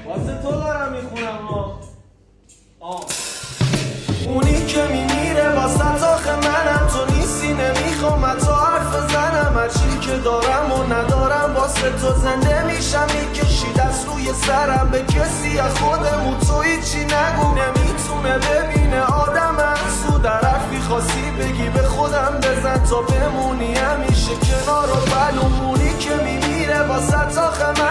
واسه تو دارم میخونم ها. اونی که میمیره واسه آخه منم، تو نیستی نمیخوام حتی حرف بزنم. هرچی که دارم و ندارم واسه تو زنده میشم، میکشی دست روی سرم به کسی از خودمون تو هیچی نگو. نمیتونه ببینه آدم انسو، در حرفی خاصی بگی به خودم بزن تا بمونی همیشه کنار و بلومونی که میمیره واسه آخه من